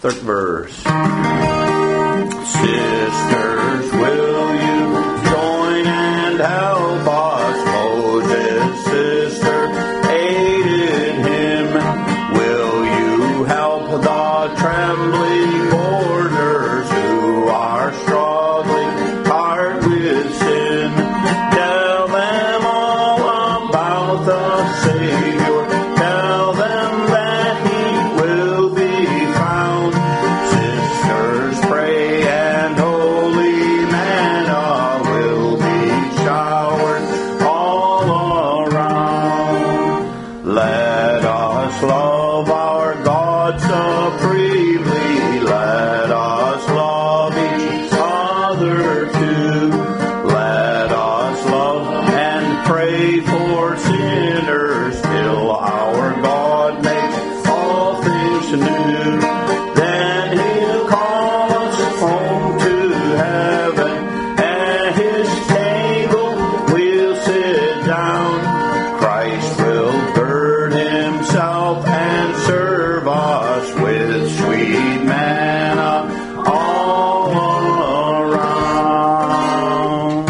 Third verse. Sisters, will you join and help us? Moses' sister aided him. Will you help the trembling mourners who are struggling hard with sin? Tell them all about the Savior. Tell them that He will be found. Sisters, pray and holy manna will be showered all around. Let us love our God supremely. Let us love each other too. Let us love and pray for sinners till our God makes all things new. Then He'll call us home to heaven. At His table we'll sit down. Christ will gird Himself and serve us with sweet manna all around.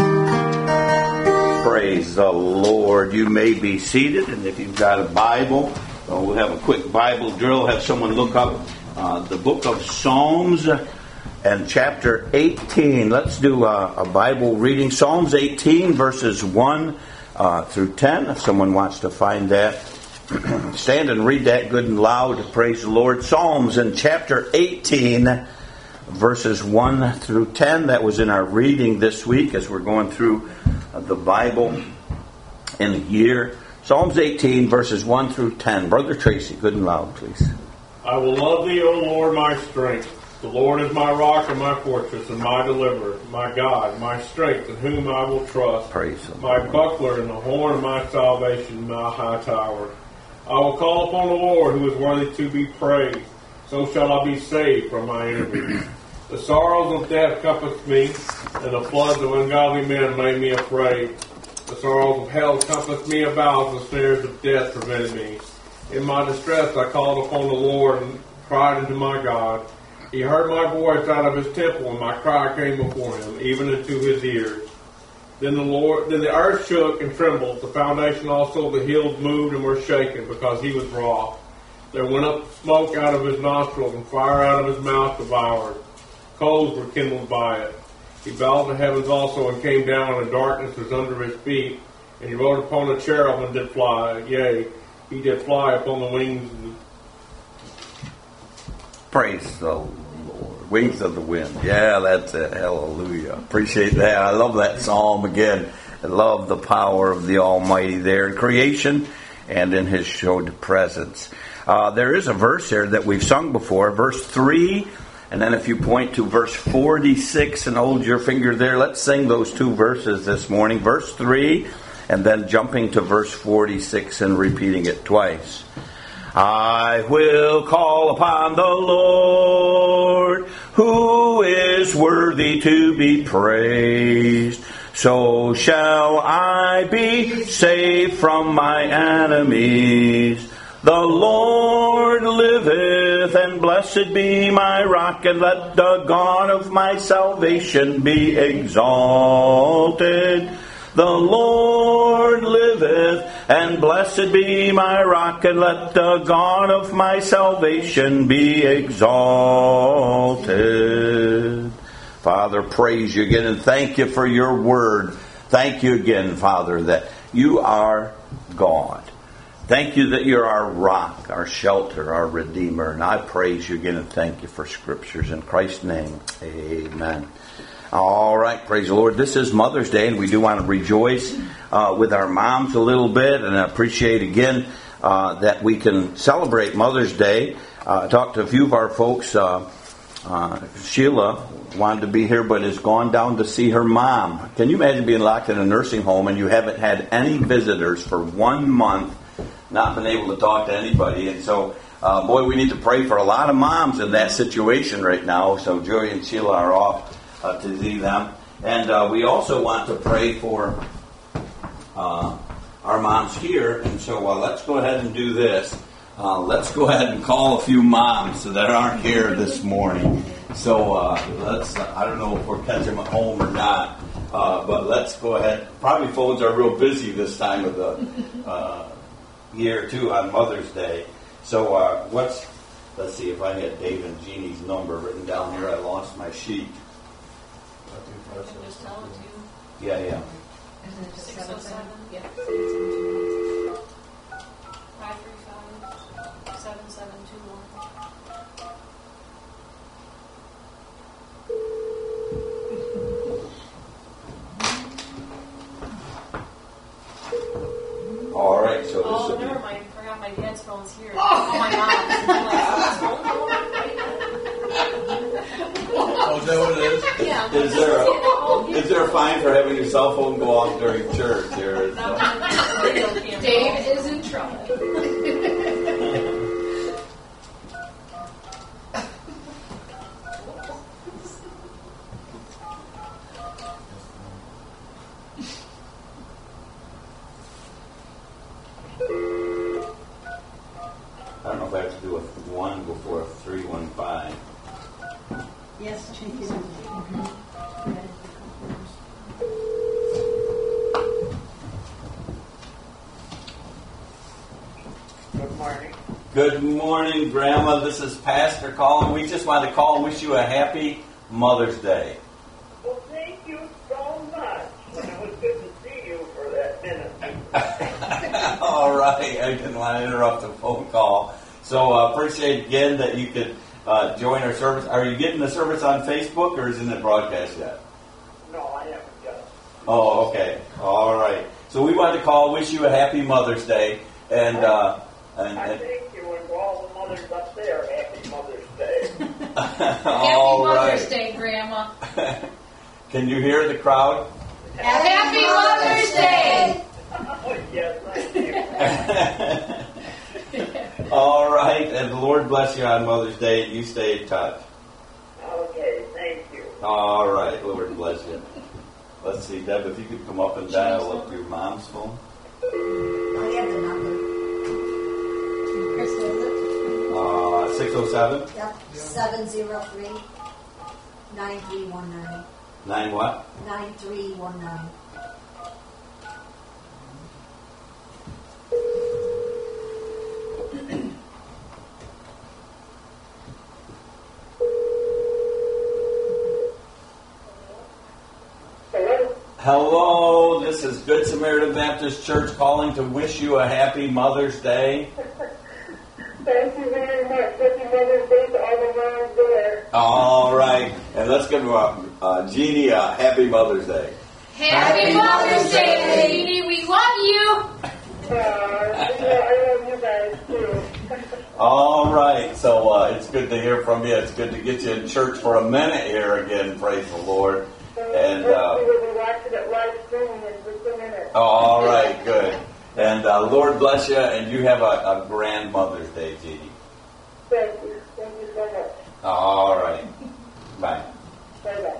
Praise the Lord. You may be seated, and if you've got a Bible, we'll have a quick Bible drill. Have someone look up the book of Psalms and chapter 18. Let's do a Bible reading. Psalms 18, verses 1 through 10. If someone wants to find that, stand and read that good and loud. Praise the Lord. Psalms in chapter 18, verses 1 through 10. That was in our reading this week as we're going through the Bible in a year. Psalms 18, verses 1 through 10. Brother Tracy, good and loud, please. I will love Thee, O Lord, my strength. The Lord is my rock and my fortress and my deliverer, my God, my strength, in whom I will trust. Praise the My Lord. buckler and the horn of my salvation, my high tower. I will call upon the Lord, who is worthy to be praised. So shall I be saved from my enemies. The sorrows of death compassed me, and the floods of ungodly men made me afraid. The sorrows of hell compassed me about, the snares of death prevented me. In my distress I called upon the Lord and cried unto my God. He heard my voice out of His temple, and my cry came before Him, even into His ears. Then the earth shook and trembled. The foundation also of the hills moved and were shaken, because He was wroth. There went up smoke out of His nostrils, and fire out of His mouth devoured. Coals were kindled by it. He bowed the heavens also, and came down, and darkness was under His feet. And He rode upon a cherub and did fly. Yea, He did fly upon the wings of the... Praise the Lord. Wings of the wind. Yeah, that's it. Hallelujah. Appreciate that. I love that psalm again. I love the power of the Almighty there in creation and in His showed presence. There is a verse here that we've sung before, verse 3, and then if you point to verse 46 and hold your finger there, let's sing those two verses this morning. Verse 3, and then jumping to verse 46 and repeating it twice. I will call upon the Lord, who is worthy to be praised. So shall I be saved from my enemies. The Lord liveth, and blessed be my rock, and let the God of my salvation be exalted. The Lord liveth, and blessed be my rock, and let the God of my salvation be exalted. Father, praise You again, and thank You for Your word. Thank You again, Father, that You are God. Thank You that You're our rock, our shelter, our Redeemer. And I praise You again and thank You for Scriptures. In Christ's name, amen. All right, praise the Lord. This is Mother's Day, and we do want to rejoice with our moms a little bit, and I appreciate again that we can celebrate Mother's Day. I talked to a few of our folks. Sheila wanted to be here, but has gone down to see her mom. Can you imagine being locked in a nursing home and you haven't had any visitors for 1 month, not been able to talk to anybody? And so, boy, we need to pray for a lot of moms in that situation right now. So Joey and Sheila are off to see them. And we also want to pray for our moms here. And so let's go ahead and do this. let's go ahead and call a few moms that aren't here this morning. So let's, I don't know if we're catching them at home or not, but let's go ahead. Probably phones are real busy this time of the year, too, on Mother's Day. So let's see if I had Dave and Jeannie's number written down here. I lost my sheet. Just tell it to you. Yeah. 607. Yeah. 535-7721. All right, so Oh, this will never be... mind. Forgot my dad's phone's here. Oh, my mom's. I'm like, oh, this phone going Oh, is that what it is? Yeah. Is there a fine for having your cell phone go off during church? Dave is in trouble. I don't know if I have to do a 1 before a 315. Yes, thank you. Good morning. Good morning, Grandma. This is Pastor calling. We just wanted to call and wish you a happy Mother's Day. Well, thank you so much. And it was good to see you for that minute. All right. I didn't want to interrupt the phone call. So appreciate again that you could join our service. Are you getting the service on Facebook or isn't it broadcast yet? No, I haven't got it. Oh, okay. All right. So we wanted to call, wish you a happy Mother's Day. And I thank you and to all the mothers up there. Happy Mother's Day. all Happy Mother's right. Day, Grandma. Can you hear the crowd? Happy Mother's Day! Oh, yes, thank you. All right. And the Lord bless you on Mother's Day. You stay in touch. Okay, thank you. All right. Lord bless you. Let's see, Deb, if you could come up and dial up your mom's phone. I have the number. Chris has it? 607. Yep, 703-9319. 9 what? 9319. Hello? Hello, this is Good Samaritan Baptist Church calling to wish you a happy Mother's Day. Thank you very much. Happy Mother's Day to all the moms there. All right. And let's give Jeannie a happy Mother's Day. Happy Mother's Day, Jeannie. We love you. I love you guys too. All right. So it's good to hear from you. It's good to get you in church for a minute here again. Praise the Lord. And we will be watching it live streaming in just a minute. all right, good. And Lord bless you. And you have a grand Mother's Day, Jeannie. Thank you. Thank you so much. All right. Bye. Bye-bye.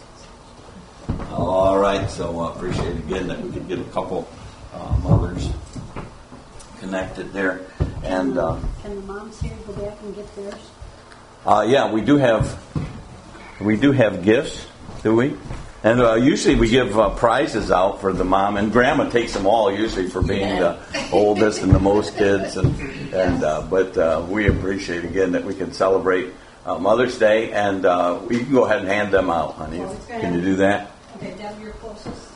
All right, so appreciate again that we could get a couple mothers connected there, and Can the moms here go back and get theirs? yeah, we do have gifts, do we? And usually we give prizes out for the mom, and Grandma takes them all usually for being the oldest and the most kids, but we appreciate again that we can celebrate Mother's Day, and we can go ahead and hand them out, honey. Can you do that? Okay, down your closest.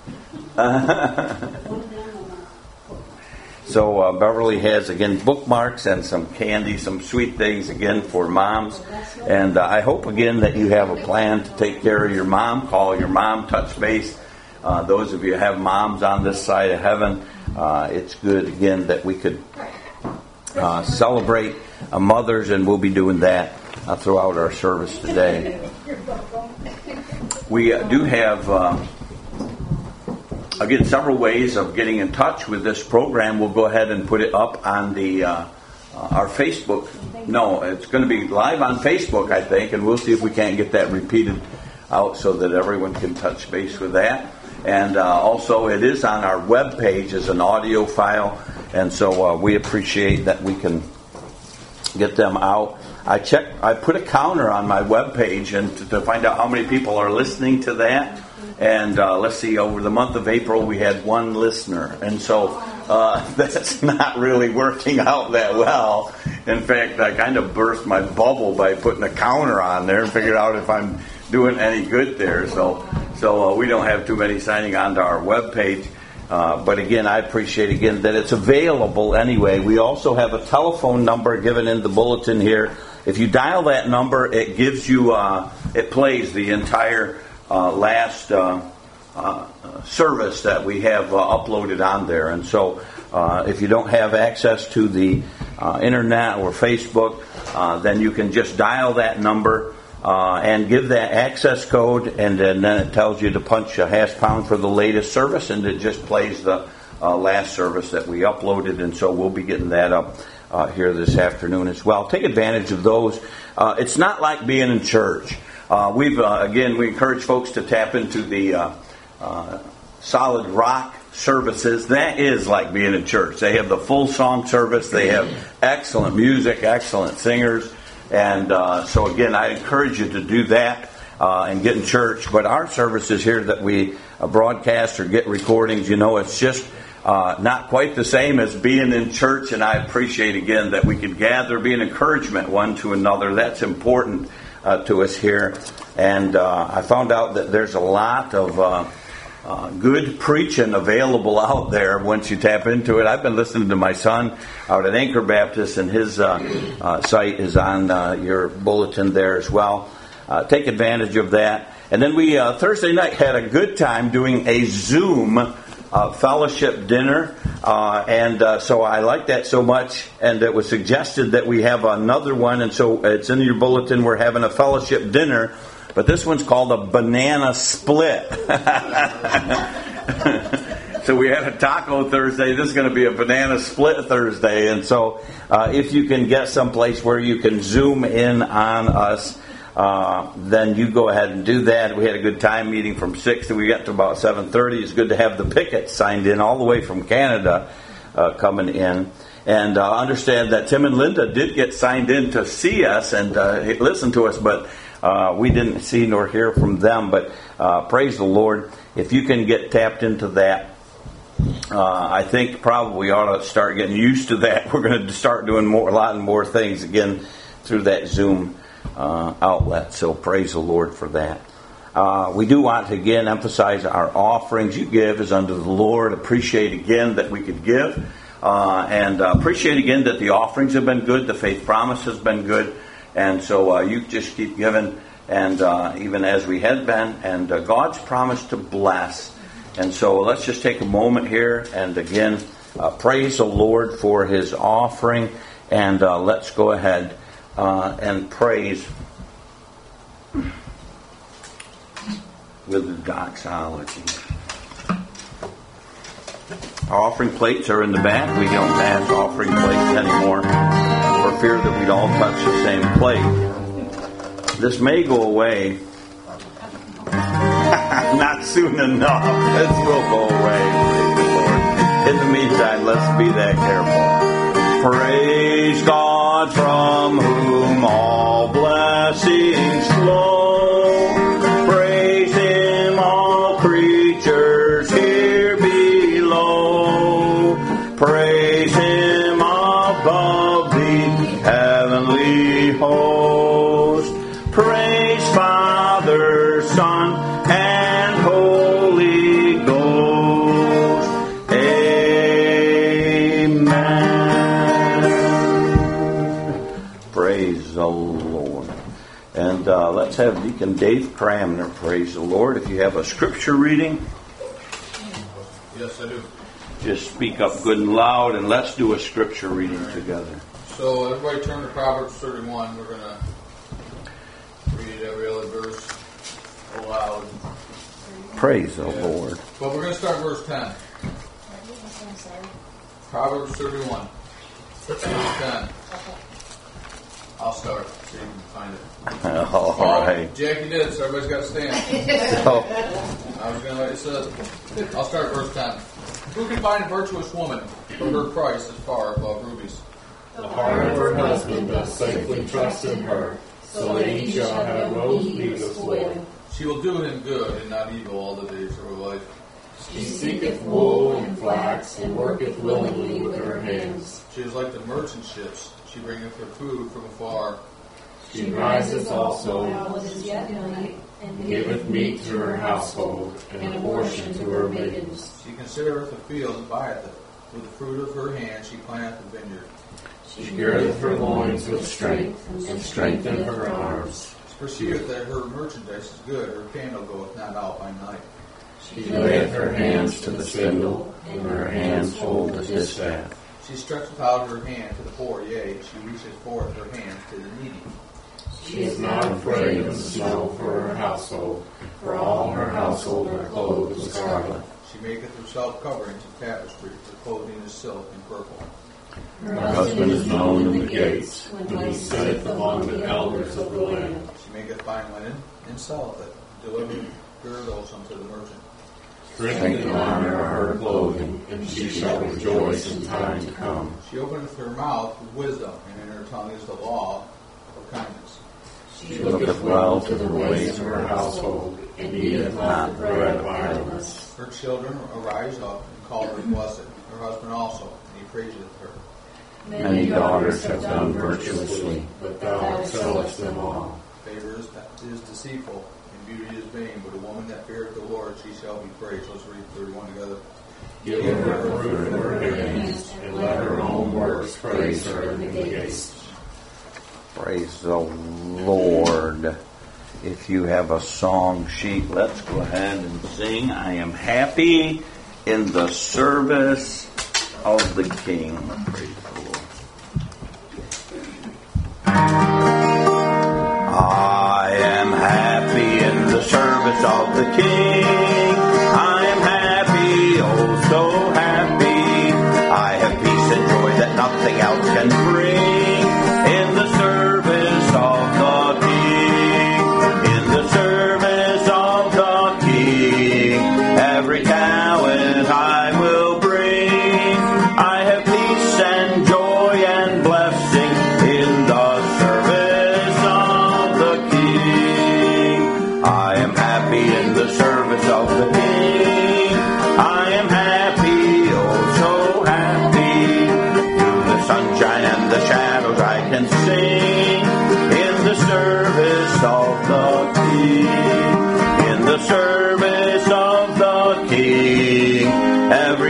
So Beverly has, again, bookmarks and some candy, some sweet things, again, for moms. And I hope, again, that you have a plan to take care of your mom. Call your mom, touch base. Those of you who have moms on this side of heaven, it's good, again, that we could celebrate mothers, and we'll be doing that throughout our service today. We do have... again, several ways of getting in touch with this program. We'll go ahead and put it up on the our Facebook. No, it's going to be live on Facebook, I think, and we'll see if we can't get that repeated out so that everyone can touch base with that. And also, it is on our web page as an audio file, and so we appreciate that we can get them out. I put a counter on my webpage and to find out how many people are listening to that. And let's see, over the month of April, we had 1 listener. And so that's not really working out that well. In fact, I kind of burst my bubble by putting a counter on there and figured out if I'm doing any good there. So we don't have too many signing on to our webpage. But again, I appreciate again that it's available anyway. We also have a telephone number given in the bulletin here. If you dial that number, it gives you, it plays the entire last service that we have uploaded on there. And so if you don't have access to the internet or Facebook, then you can just dial that number and give that access code, and then it tells you to punch a # for the latest service, and it just plays the last service that we uploaded. And so we'll be getting that up here this afternoon as well. Take advantage of those. It's not like being in church. We encourage folks to tap into the Solid Rock services. That is like being in church. They have the full song service. They have excellent music, excellent singers. And so again, I encourage you to do that and get in church. But our services here that we broadcast or get recordings, it's just not quite the same as being in church. And I appreciate again that we can gather, be an encouragement one to another. That's important to us here. And I found out that there's a lot of good preaching available out there once you tap into it. I've been listening to my son out at Anchor Baptist, and his site is on your bulletin there as well. Take advantage of that. And then we Thursday night had a good time doing a Zoom fellowship dinner, and so I like that so much, and it was suggested that we have another one, and so it's in your bulletin. We're having a fellowship dinner, but this one's called a banana split. So we had a taco Thursday. This is going to be a banana split Thursday, and so if you can get someplace where you can zoom in on us, then you go ahead and do that. We had a good time meeting from 6 till we got to about 7:30. It's good to have the pickets signed in all the way from Canada coming in. And understand that Tim and Linda did get signed in to see us and listen to us, but we didn't see nor hear from them. But praise the Lord. If you can get tapped into that, I think probably ought to start getting used to that. We're going to start doing a lot more things again through that Zoom outlet. So praise the Lord for that. We do want to again emphasize our offerings. You give is unto the Lord. Appreciate again that we could give. And appreciate again that the offerings have been good. The faith promise has been good. And so you just keep giving. And even as we had been. And God's promised to bless. And so let's just take a moment here. And again, praise the Lord for His offering. And let's go ahead and praise with the doxology. Our offering plates are in the back. We don't pass offering plates anymore for fear that we'd all touch the same plate. This may go away. Not soon enough. This will go away. Praise the Lord. In the meantime, let's be that careful. Praise God from whom all blessings flow. Praise Him, all creatures here below. Praise Him above the heavenly host. Praise Father, Son, and Holy Ghost. Amen. Praise the Lord. And let's have Deacon Dave Cramner praise the Lord. If you have a scripture reading. Yes, I do. Just speak up good and loud, and let's do a scripture reading together. So everybody turn to Proverbs 31. We're going to read every other verse aloud. Praise the Lord. But we're going to start verse 10. Proverbs 31. Verse 10. I'll start so you can find it. All right. Jackie did, so everybody's got to stand. Oh, I was going to let it says. I'll start verse 10. Who can find a virtuous woman, for her price is far above rubies? The heart of her husband doth safely trust in her, so that he shall have no need of spoil. She will do him good and not evil all the days of her life. She seeketh wool and flax, and worketh willingly with her hands. She is like the merchant ships. She bringeth her food from afar. She riseth also, while it is yet night, and giveth meat to her household, and a portion to her maidens. She considereth a field and buyeth it. With the fruit of her hand she planteth a vineyard. She girdeth her loins with strength, and strengtheneth her arms. She perceiveth that her merchandise is good. Her candle goeth not out by night. She layeth her hands to the spindle, and her hands hold the distaff. She stretcheth out her hand to the poor, yea, she reacheth forth her hand to the needy. She is not afraid of the snow for her household, for all her household are clothed with scarlet. She maketh herself coverings of tapestry, her clothing is silk and purple. Her husband is known in the gates, when he sitteth among the elders of the land. She maketh fine linen, and selleth it, delivering girdles unto the merchant. Strength and honor are her clothing, and she shall rejoice in time to come. She openeth her mouth with wisdom, and in her tongue is the law of kindness. She looketh well to the ways of her household, and eateth not the bread of idleness. Her children arise up and call her blessed, her husband also, and he praiseth her. Many daughters have done virtuously, but thou excellest them all. Favor is deceitful, and beauty is vain, but a woman that feareth the Lord, she shall be praised. Let's read 31 together. Give her the fruit of her hands, and let her own works praise her in the gates. Praise the Lord. If you have a song sheet, let's go ahead and sing. I am happy in the service of the King. Praise the Lord. I am happy in the service of the King. I am happy, oh so happy. I have peace and joy that nothing else can bring. In the service of the King. In the service of the King. Every talent I will bring. I have peace and joy and blessing in the service of the King. I am happy in the service of the King. I am happy, oh so happy. Through the sunshine and the shadows I can sing. In the service of the King. In the service of the King. Every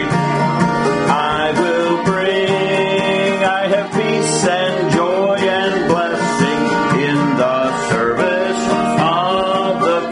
I will bring. I have peace and joy and blessing in the service of the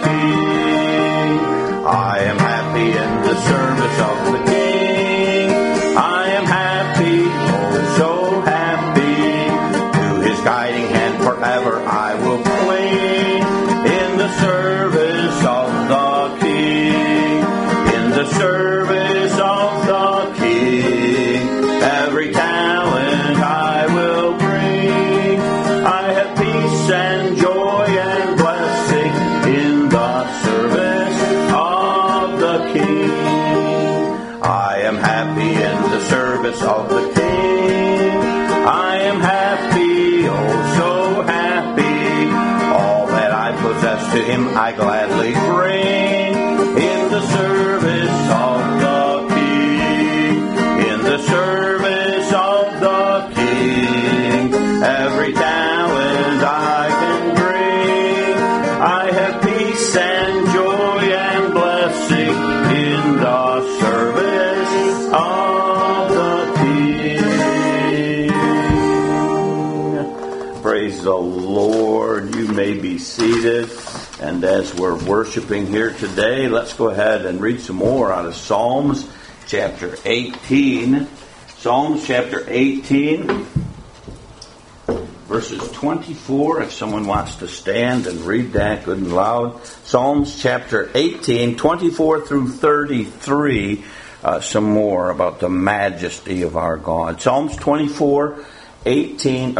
King. I am happy in the service of the King. I am happy, oh so happy. To his guiding hand forever I will cling. In the service of the King. In the service of the King. Every talent I will bring. I have peace and joy and blessing in the service of the King. I am happy in the service of the King. I am happy, oh so happy. All that I possess to him I gladly bring. In the service of the King. In the service of the King. Every talent I can bring. I have peace and joy and blessing in the service of the King. Praise the Lord. You may be seated. And as we're worshiping here today, let's go ahead and read some more out of Psalms chapter 18. Psalms chapter 18, verses 24. If someone wants to stand and read that good and loud. Psalms chapter 18, 24 through 33. Some more about the majesty of our God. Psalms 18,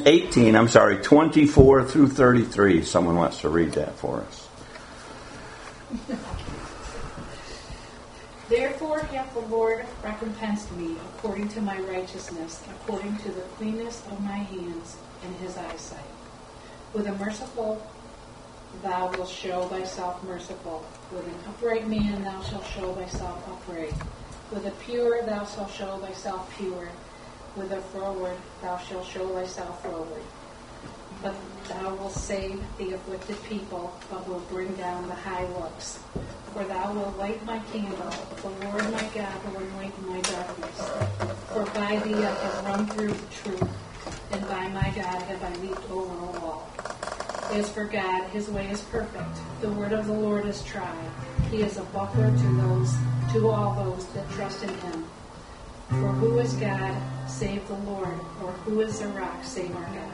24 through 33. Someone wants to read that for us. Therefore Therefore hath the Lord recompensed me according to my righteousness, according to the cleanness of my hands in his eyesight. With a merciful thou wilt show thyself merciful. With an upright man thou shalt show thyself upright. With a pure thou shalt show thyself pure. With a froward thou shalt show thyself froward. But thou wilt save the afflicted people, but wilt bring down the high looks. For thou wilt light my candle, the Lord my God will enlighten my darkness. For by thee I have run through the truth, and by my God have I leaped over a wall. As for God, his way is perfect. The word of the Lord is tried. He is a buckler to all those that trust in him. For who is God save the Lord, or who is the rock save our God?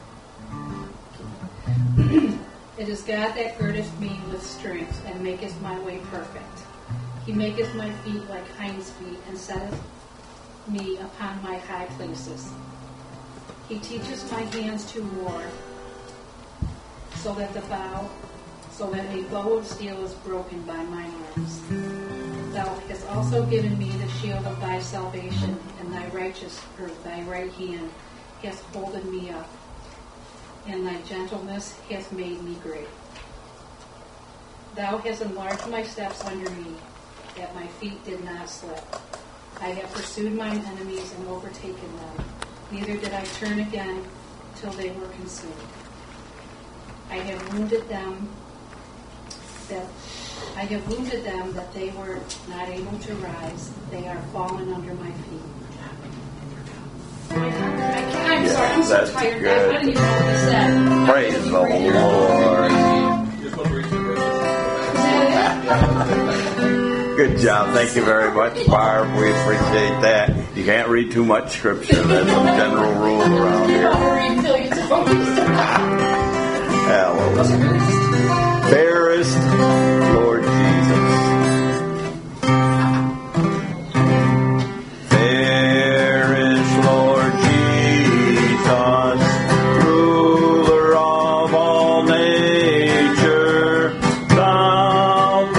It is God that girdeth me with strength, and maketh my way perfect. He maketh my feet like hinds' feet, and setteth me upon my high places. He teacheth my hands to war, so that a bow of steel is broken by mine arms. Thou hast also given me the shield of thy salvation, and thy thy right hand hast holdden me up, and thy gentleness hath made me great. Thou hast enlarged my steps under me, that my feet did not slip. I have pursued mine enemies and overtaken them, neither did I turn again till they were consumed. I have wounded them that they were not able to rise. They are fallen under my feet. I'm sorry, I'm so tired. Good. I didn't even know what this said. Praise the Lord. You're supposed to read some verses. Good job. Thank you very much, Barb. We appreciate that. You can't read too much scripture. That's a general rule around here. Hallelujah. Fairest Lord Jesus. Fairest Lord Jesus, ruler of all nature, thou,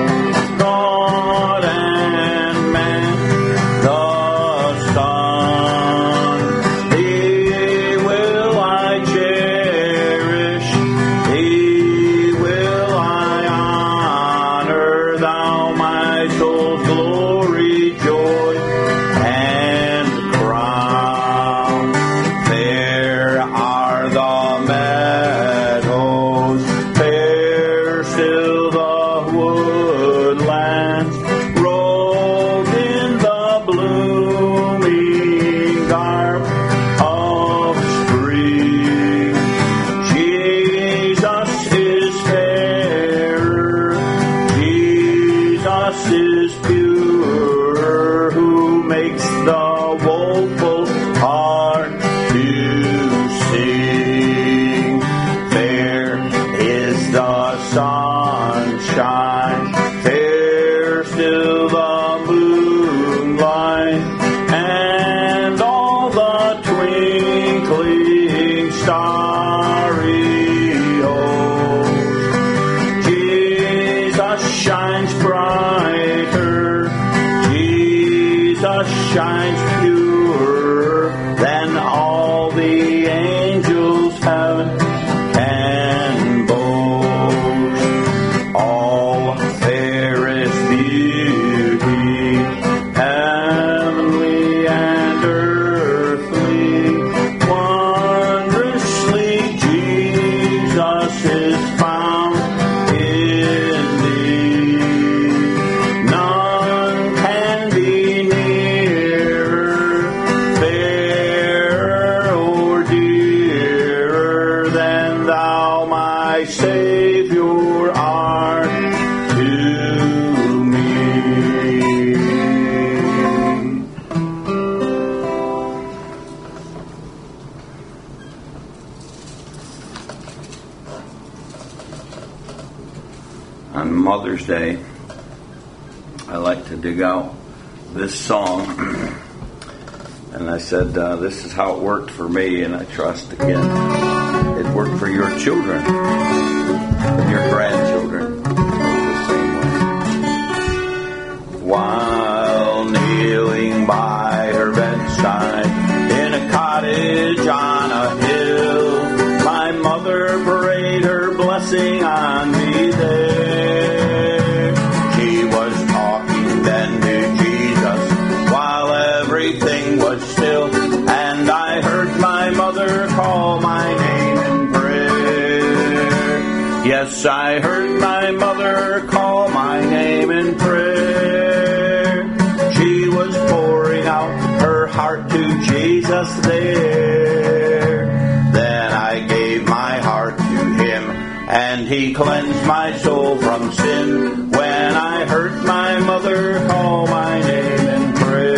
God and man, the Son, thee will I cherish, thee will I honor, thou my soul's glory, joy, and crown. Fair are the meadows, fair still the woodlands, robed in the blooming garb of spring. Jesus is fairer, Jesus is pure, who makes the woeful heart to sing. Fair is the sunshine, fair still the moonlight, and all the twinkling starry host. Jesus shines brighter, Jesus shines purer than all the angels heaven can boast. All fairest beauty, heavenly and earthly, wondrously Jesus is found in thee. None can be nearer, fairer or dearer than thou, my Savior, art to me. On Mother's Day, I like to dig out this song, and I said, this is how it worked for me, and I trust, again, it worked for your children, and your grandchildren, the same way. Why blessing on me there. She was talking then to Jesus while everything was still, and I heard my mother call my name in prayer. Yes, I heard my mother call my name in prayer. She was pouring out her heart to Jesus there. Then I gave my heart to Him, and He cleansed my soul from sin. When I heard my mother call my name in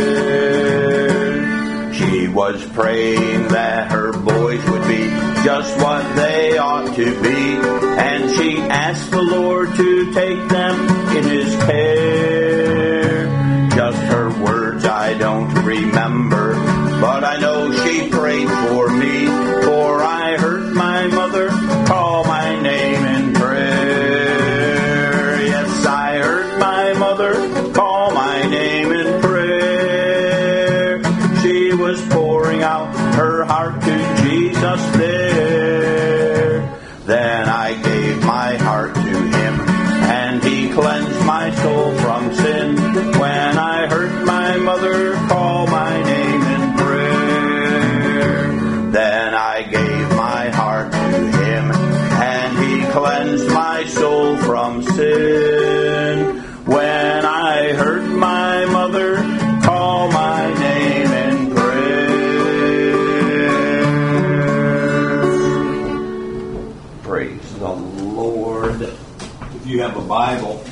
prayer, she was praying that her boys would be just what they ought to be, and she asked the Lord to take them in His care. Just her words I don't remember, but I know she prayed for me, for I heard my mother call my name in prayer. Yes, I heard my mother call my name in prayer. She was pouring out her heart to Jesus there. Then I gave my heart to Him, and He cleansed my soul from sin. When I heard my mother call my name in prayer, then I gave my heart to Him, and He cleansed my soul from sin. When I heard my mother call my name in prayer. Praise the Lord. If you have a Bible,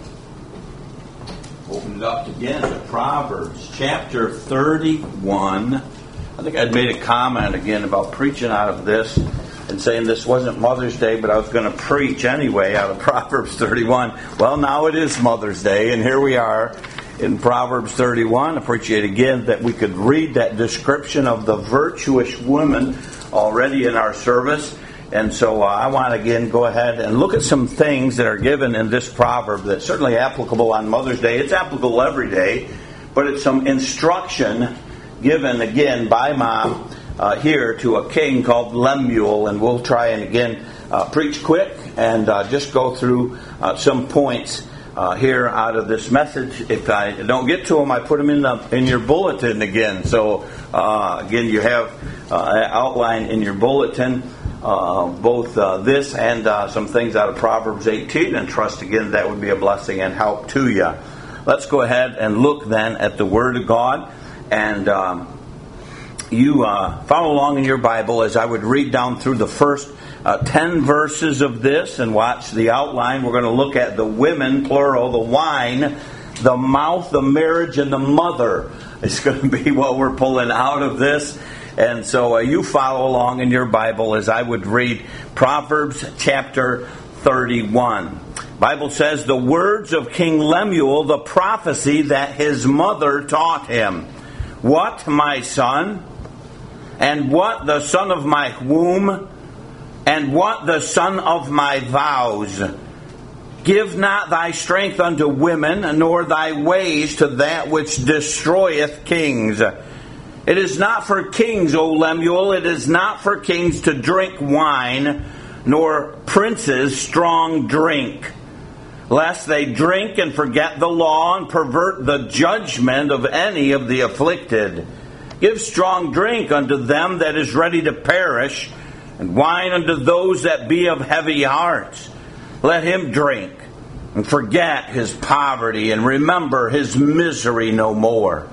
open it up again to Proverbs chapter 31. I think I'd made a comment again about preaching out of this and saying this wasn't Mother's Day, but I was going to preach anyway out of Proverbs 31. Well, now it is Mother's Day, and here we are in Proverbs 31. I appreciate again that we could read that description of the virtuous woman already in our service. And so I want to again go ahead and look at some things that are given in this proverb that's certainly applicable on Mother's Day. It's applicable every day, but it's some instruction given again by Mom here to a king called Lemuel. And we'll try and again preach quick and just go through some points here out of this message. If I don't get to them, I put them in your bulletin again. So again, you have an outline in your bulletin. Both this and some things out of Proverbs 18, and trust again that would be a blessing and help to you. Let's go ahead and look then at the Word of God, and you follow along in your Bible as I would read down through the first 10 verses of this and watch the outline. We're going to look at the women, plural, the wine, the mouth, the marriage, and the mother. It's going to be what we're pulling out of this. And so you follow along in your Bible as I would read Proverbs chapter 31. Bible says, the words of King Lemuel, the prophecy that his mother taught him. What, my son? And what the son of my womb? And what the son of my vows? Give not thy strength unto women, nor thy ways to that which destroyeth kings. It is not for kings, O Lemuel, it is not for kings to drink wine, nor princes strong drink, lest they drink and forget the law and pervert the judgment of any of the afflicted. Give strong drink unto them that is ready to perish, and wine unto those that be of heavy hearts. Let him drink, and forget his poverty, and remember his misery no more.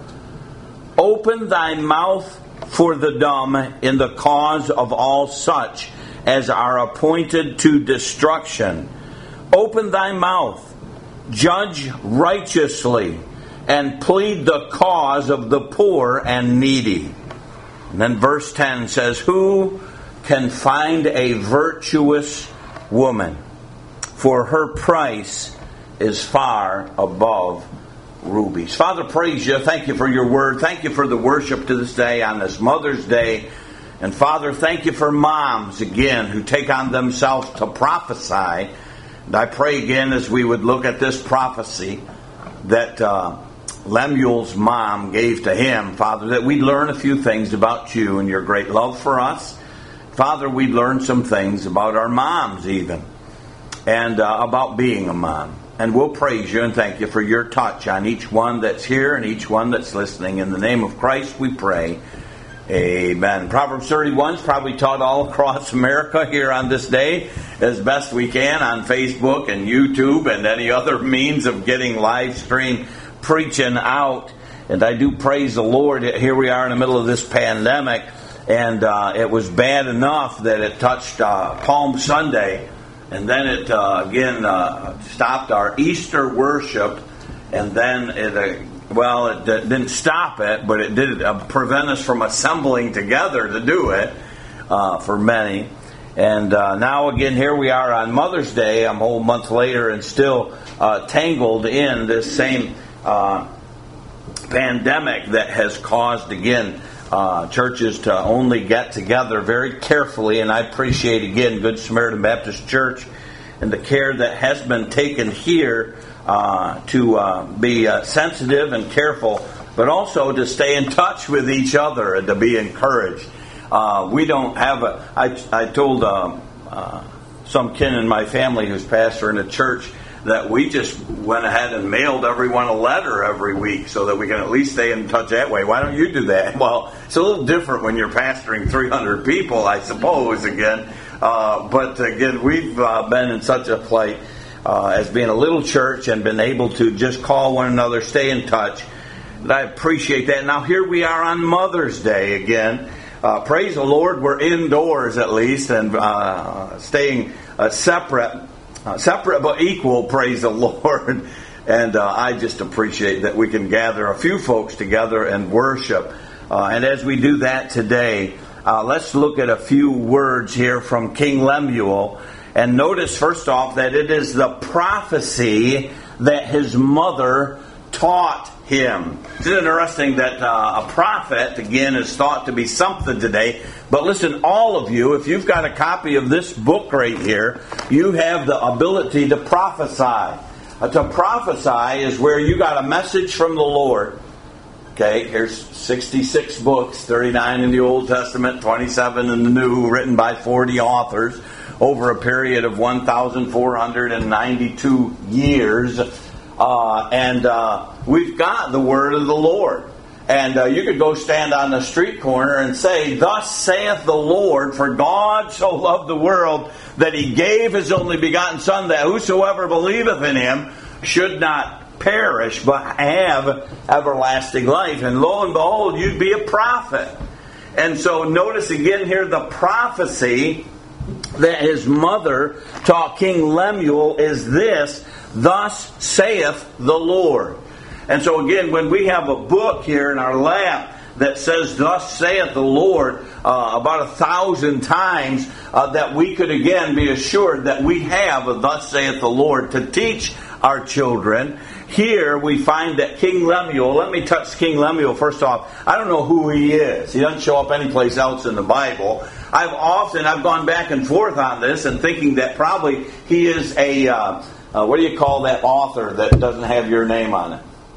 Open thy mouth for the dumb in the cause of all such as are appointed to destruction. Open thy mouth, judge righteously, and plead the cause of the poor and needy. And then verse 10 says, who can find a virtuous woman? For her price is far above rubies. Father, praise you. Thank you for your word. Thank you for the worship to this day on this Mother's Day. And Father, thank you for moms again who take on themselves to prophesy. And I pray again as we would look at this prophecy that Lemuel's mom gave to him, Father, that we'd learn a few things about you and your great love for us. Father, we'd learn some things about our moms even. and about being a mom. And we'll praise you and thank you for your touch on each one that's here and each one that's listening. In the name of Christ we pray. Amen. Proverbs 31 is probably taught all across America here on this day as best we can on Facebook and YouTube and any other means of getting live stream preaching out. And I do praise the Lord. Here we are in the middle of this pandemic, and it was bad enough that it touched Palm Sunday, and then it again stopped our Easter worship, and then it didn't stop it, but it did prevent us from assembling together to do it for many. And now again, here we are on Mother's Day, a whole month later, and still tangled in this same pandemic that has caused, again, churches to only get together very carefully. And I appreciate, again, Good Samaritan Baptist Church and the care that has been taken here to be sensitive and careful, but also to stay in touch with each other and to be encouraged. We don't have I told some kin in my family who's pastor in a church that we just went ahead and mailed everyone a letter every week so that we can at least stay in touch that way. Why don't you do that? Well, it's a little different when you're pastoring 300 people, I suppose, again. But again, we've been in such a plight as being a little church and been able to just call one another, stay in touch. And I appreciate that. Now here we are on Mother's Day again. Praise the Lord, we're indoors at least and staying separate but equal, praise the Lord. And I just appreciate that we can gather a few folks together and worship. And as we do that today, let's look at a few words here from King Lemuel. And notice first off that it is the prophecy that his mother taught him. It's interesting that a prophet, again, is thought to be something today. But listen, all of you, if you've got a copy of this book right here, you have the ability to prophesy. To prophesy is where you got a message from the Lord. Okay, here's 66 books, 39 in the Old Testament, 27 in the New, written by 40 authors over a period of 1,492 years. We've got the word of the Lord. And you could go stand on the street corner and say, "Thus saith the Lord, for God so loved the world that he gave his only begotten Son, that whosoever believeth in him should not perish, but have everlasting life." And lo and behold, you'd be a prophet. And so notice again here the prophecy that his mother taught King Lemuel is this: "Thus saith the Lord." And so again, when we have a book here in our lap that says, "Thus saith the Lord," about 1,000 times, that we could again be assured that we have a "Thus saith the Lord" to teach our children. Here we find that King Lemuel, let me touch King Lemuel first off. I don't know who he is. He doesn't show up anyplace else in the Bible. I've gone back and forth on this and thinking that probably he is a, what do you call that author that doesn't have your name on it?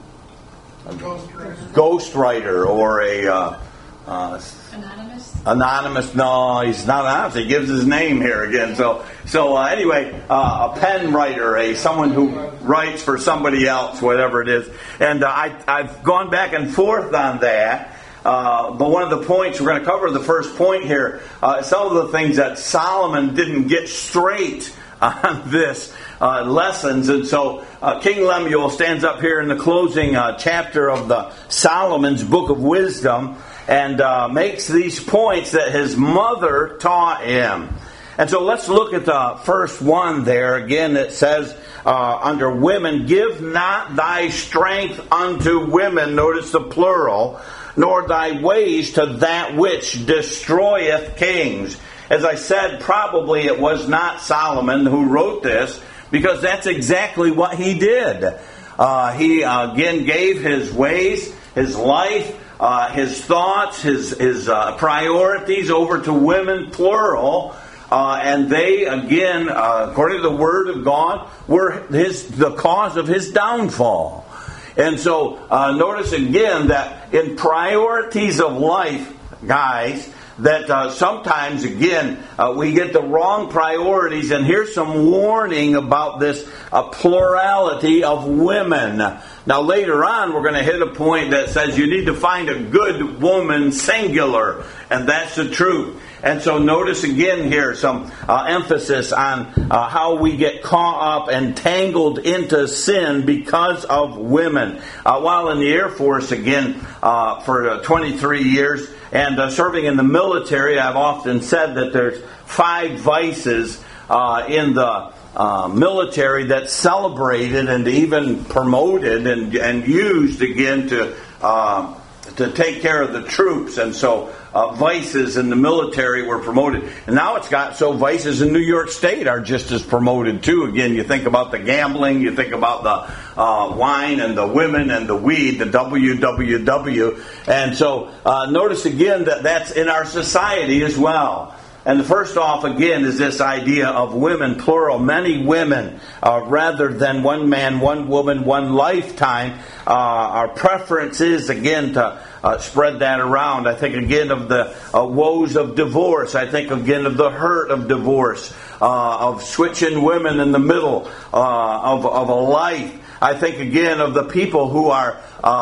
Ghostwriter or a anonymous. No, he's not anonymous. He gives his name here again. So anyway, a pen writer, someone who writes for somebody else, whatever it is. And I've gone back and forth on that. But one of the points we're going to cover, the first point here, some of the things that Solomon didn't get straight on this lessons. And so King Lemuel stands up here in the closing chapter of the Solomon's Book of Wisdom and makes these points that his mother taught him. And so let's look at the first one there. Again, it says under women, "Give not thy strength unto women," notice the plural, "nor thy ways to that which destroyeth kings." As I said, probably it was not Solomon who wrote this, because that's exactly what he did. He again gave his ways, his life, his thoughts, his priorities over to women, plural. And they, again, according to the Word of God, were the cause of his downfall. And so notice again that in priorities of life, guys, that sometimes, again, we get the wrong priorities. And here's some warning about this plurality of women. Now, later on, we're going to hit a point that says you need to find a good woman, singular. And that's the truth. And so notice again here some emphasis on how we get caught up and tangled into sin because of women. While in the Air Force, again, for 23 years, and serving in the military, I've often said that there's 5 vices in the military that's celebrated and even promoted and used again to take care of the troops. And so vices in the military were promoted. And now it's got so vices in New York State are just as promoted too. Again, you think about the gambling, you think about the wine and the women and the weed, the WWW. And so notice again that that's in our society as well. And the first off, again, is this idea of women, plural, many women, rather than one man, one woman, one lifetime. Our preference is, again, to spread that around. I think, again, of the woes of divorce. I think, again, of the hurt of divorce, of switching women in the middle of a life. I think, again, of the people who are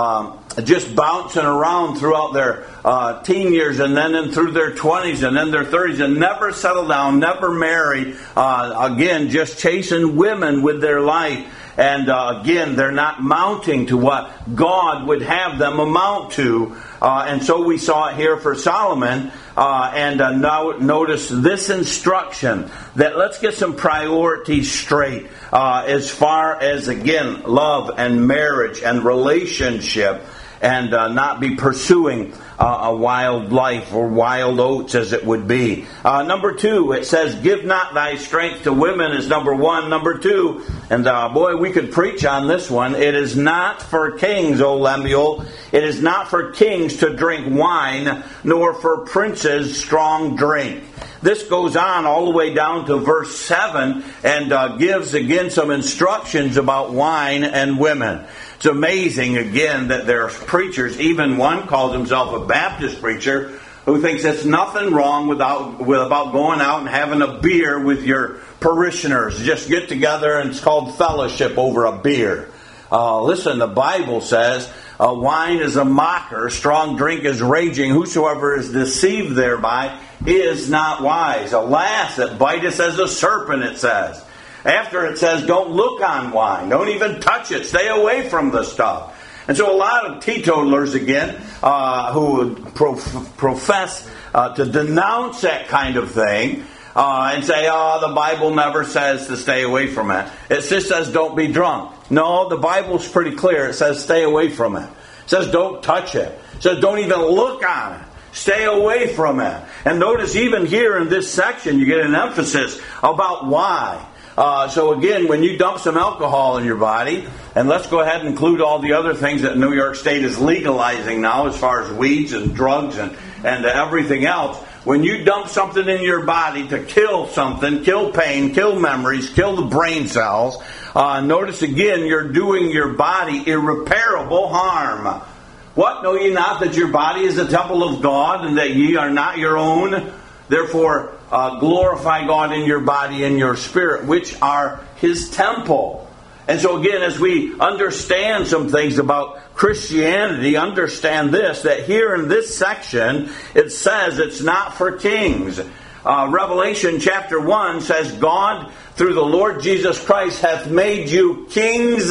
just bouncing around throughout their teen years and then through their 20s and then their 30s and never settle down, never marry. Again, just chasing women with their life. And again, they're not mounting to what God would have them amount to. And so we saw it here for Solomon. And now notice this instruction that let's get some priorities straight as far as, again, love and marriage and relationship, and not be pursuing a wild life or wild oats as it would be. Number 2, it says, give not thy strength to women is number 1. Number 2, and boy, we could preach on this one. It is not for kings, O Lemuel. It is not for kings to drink wine, nor for princes strong drink. This goes on all the way down to verse 7 and gives again some instructions about wine and women. It's amazing, again, that there's preachers, even one calls himself a Baptist preacher, who thinks there's nothing wrong about going out and having a beer with your parishioners. Just get together and it's called fellowship over a beer. Listen, the Bible says, wine is a mocker, strong drink is raging, whosoever is deceived thereby is not wise. Alas, it biteth as a serpent, it says. After it says, don't look on wine. Don't even touch it. Stay away from the stuff. And so a lot of teetotalers, again, who would profess to denounce that kind of thing and say, the Bible never says to stay away from it. It just says don't be drunk. No, the Bible's pretty clear. It says stay away from it. It says don't touch it. It says don't even look on it. Stay away from it. And notice even here in this section, you get an emphasis about why. So again, when you dump some alcohol in your body, and let's go ahead and include all the other things that New York State is legalizing now as far as weeds and drugs and everything else. When you dump something in your body to kill something, kill pain, kill memories, kill the brain cells, notice again, you're doing your body irreparable harm. What? Know ye not that your body is the temple of God and that ye are not your own? Therefore, glorify God in your body and your spirit, which are His temple. And so again, as we understand some things about Christianity, understand this, that here in this section, it says it's not for kings. Revelation chapter 1 says, God, through the Lord Jesus Christ, hath made you kings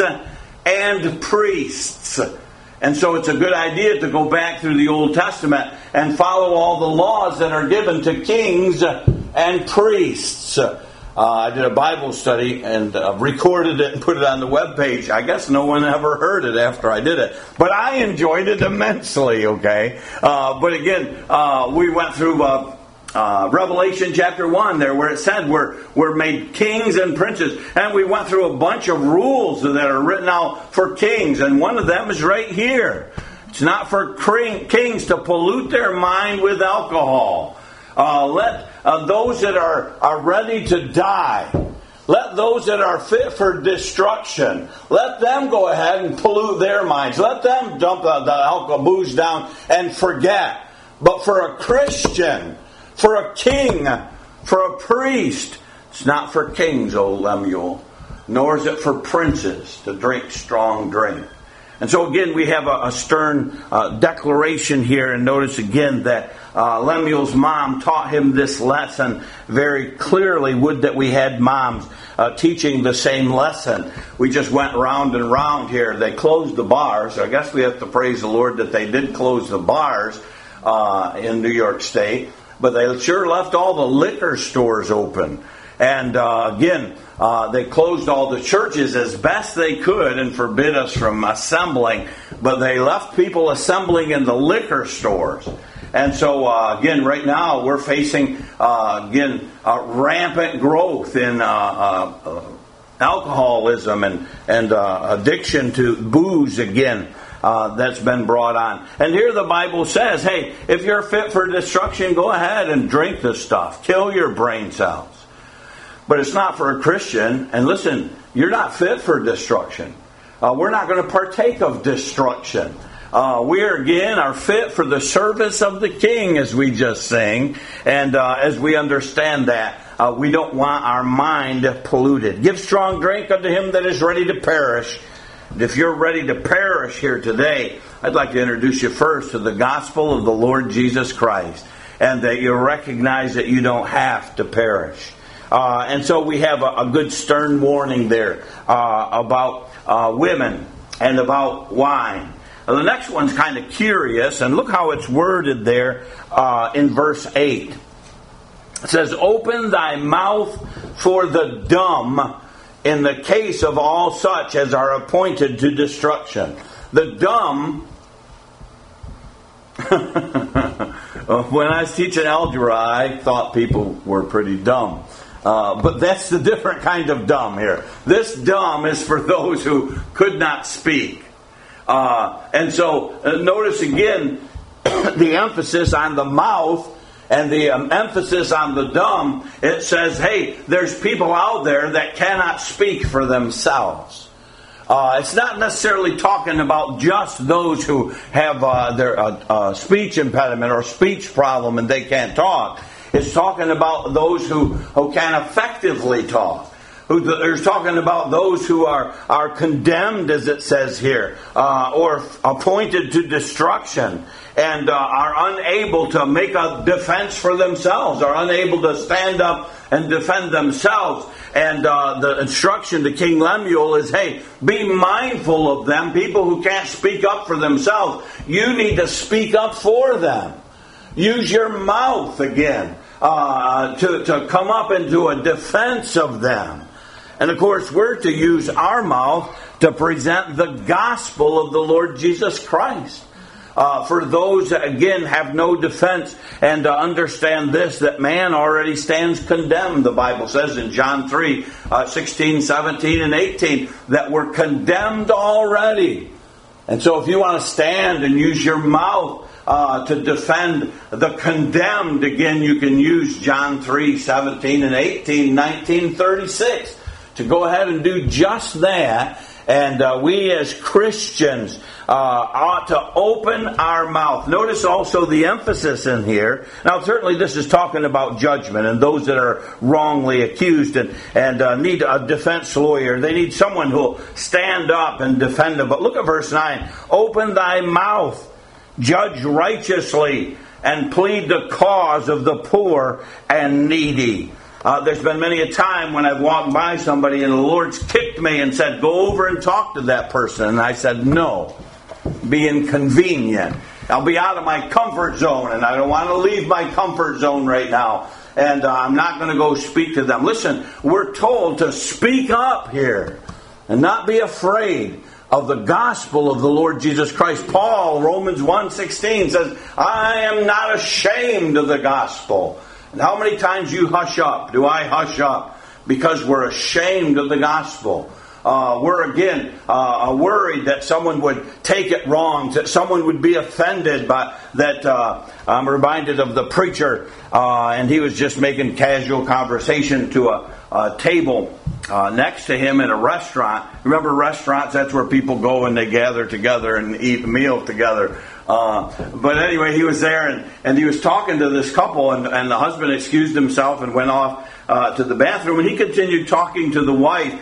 and priests. And so it's a good idea to go back through the Old Testament and follow all the laws that are given to kings and priests. I did a Bible study and recorded it and put it on the webpage. I guess no one ever heard it after I did it. But I enjoyed it immensely, okay? But again, we went through Revelation chapter 1 there where it said we're made kings and princes. And we went through a bunch of rules that are written out for kings. And one of them is right here. It's not for kings to pollute their mind with alcohol. Let those that are ready to die, let those that are fit for destruction, let them go ahead and pollute their minds. Let them dump the alcohol booze down and forget. But for a Christian, for a king, for a priest, it's not for kings, O Lemuel, nor is it for princes to drink strong drink. And so again, we have a stern declaration here, and notice again that Lemuel's mom taught him this lesson very clearly. Would that we had moms teaching the same lesson. We just went round and round here. They closed the bars. I guess we have to praise the Lord that they did close the bars in New York State, but they sure left all the liquor stores open. And again, they closed all the churches as best they could and forbid us from assembling, but they left people assembling in the liquor stores. And so, again, right now we're facing, rampant growth in alcoholism and addiction to booze again. That's been brought on. And here the Bible says, hey, if you're fit for destruction, go ahead and drink this stuff. Kill your brain cells. But it's not for a Christian. And listen, you're not fit for destruction. We're not going to partake of destruction. We are fit for the service of the King, as we just sang. And as we understand that, we don't want our mind polluted. Give strong drink unto him that is ready to perish. If you're ready to perish here today, I'd like to introduce you first to the gospel of the Lord Jesus Christ, and that you recognize that you don't have to perish. And so we have a good stern warning there about women and about wine. Now, the next one's kind of curious, and look how it's worded there in verse 8. It says, "Open thy mouth for the dumb, in the case of all such as are appointed to destruction." The dumb, when I was teaching algebra, I thought people were pretty dumb. But that's the different kind of dumb here. This dumb is for those who could not speak. And so notice again the emphasis on the mouth and the emphasis on the dumb. It says, hey, there's people out there that cannot speak for themselves. It's not necessarily talking about just those who have their speech impediment or speech problem and they can't talk. It's talking about those who can effectively talk. There's talking about those who are condemned, as it says here, or appointed to destruction, and are unable to make a defense for themselves, are unable to stand up and defend themselves. And the instruction to King Lemuel is, hey, be mindful of them, people who can't speak up for themselves. You need to speak up for them. Use your mouth again to come up into a defense of them. And of course, we're to use our mouth to present the gospel of the Lord Jesus Christ. For those that, again, have no defense, and to understand this, that man already stands condemned. The Bible says in John 3, 16, 17, and 18, that we're condemned already. And so if you want to stand and use your mouth to defend the condemned, again, you can use John 3, 17, and 18, 19, 36. To go ahead and do just that. And we as Christians ought to open our mouth. Notice also the emphasis in here. Now certainly this is talking about judgment and those that are wrongly accused and need a defense lawyer. They need someone who will stand up and defend them. But look at verse 9. Open thy mouth, judge righteously, and plead the cause of the poor and needy. There's been many a time when I've walked by somebody and the Lord's kicked me and said, go over and talk to that person. And I said, no, be inconvenient. I'll be out of my comfort zone and I don't want to leave my comfort zone right now. And I'm not going to go speak to them. Listen, we're told to speak up here and not be afraid of the gospel of the Lord Jesus Christ. Paul, Romans 1:16 says, I am not ashamed of the gospel. And how many times you hush up? Do I hush up? Because we're ashamed of the gospel. we're again worried that someone would take it wrong, that someone would be offended by that. I'm reminded of the preacher, and he was just making casual conversation to a table next to him in a restaurant. Remember restaurants? That's where people go and they gather together and eat a meal together. But anyway, he was there and he was talking to this couple, and the husband excused himself and went off to the bathroom, and he continued talking to the wife.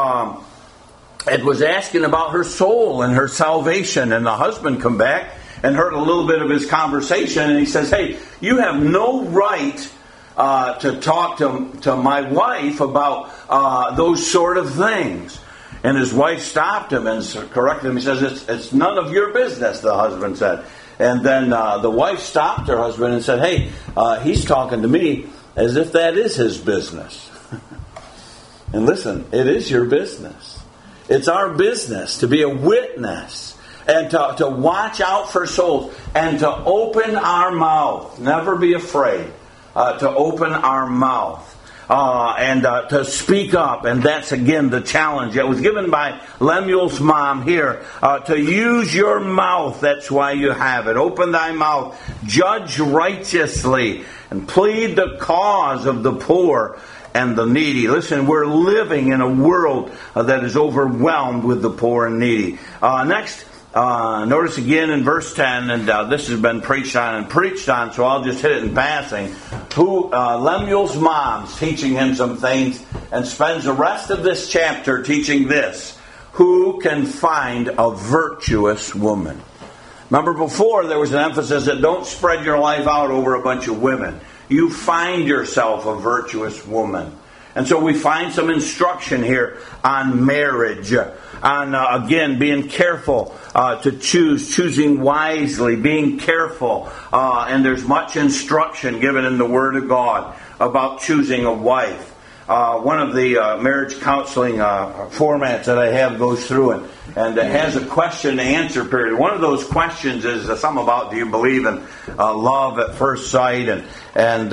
It was asking about her soul and her salvation, and the husband come back and heard a little bit of his conversation, and he says, "Hey, you have no right to talk to my wife about those sort of things." And his wife stopped him and corrected him. He says, it's none of your business, the husband said. And then the wife stopped her husband and said, "Hey, he's talking to me as if that is his business." And listen, it is your business. It's our business to be a witness and to watch out for souls and to open our mouth. Never be afraid to open our mouth. And to speak up, and that's again the challenge that was given by Lemuel's mom here, to use your mouth. That's why you have it. Open thy mouth, judge righteously, and plead the cause of the poor and the needy. Listen, we're living in a world that is overwhelmed with the poor and needy. Next, notice again in verse 10, and this has been preached on, so I'll just hit it in passing. Lemuel's mom's teaching him some things, and spends the rest of this chapter teaching this: who can find a virtuous woman? Remember before there was an emphasis that don't spread your life out over a bunch of women. You find yourself a virtuous woman. And so we find some instruction here on marriage, on, again, being careful to choosing wisely, being careful. And there's much instruction given in the Word of God about choosing a wife. One of the marriage counseling formats that I have goes through and it has a question and answer period. One of those questions is something about, do you believe in love at first sight? And